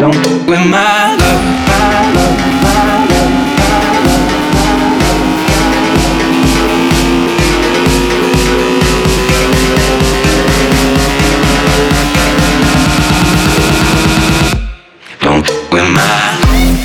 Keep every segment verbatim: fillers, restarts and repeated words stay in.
Don't fuck with my love, my love, my love, my love. Don't fuck with my.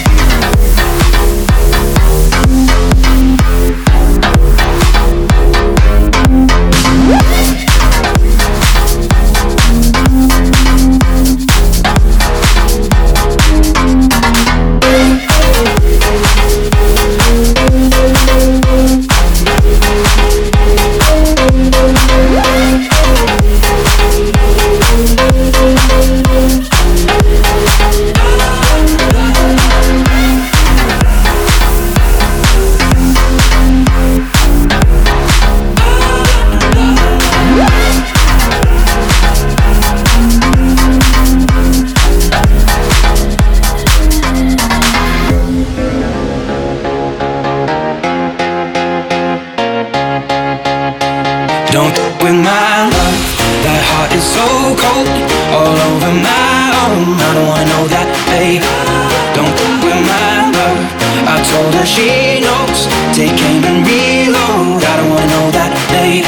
Don't fuck with my love, that heart is so cold, all over my own. I don't wanna know that, babe. Don't fuck with my love, I told her she knows. Take aim and reload. I don't wanna know that, babe.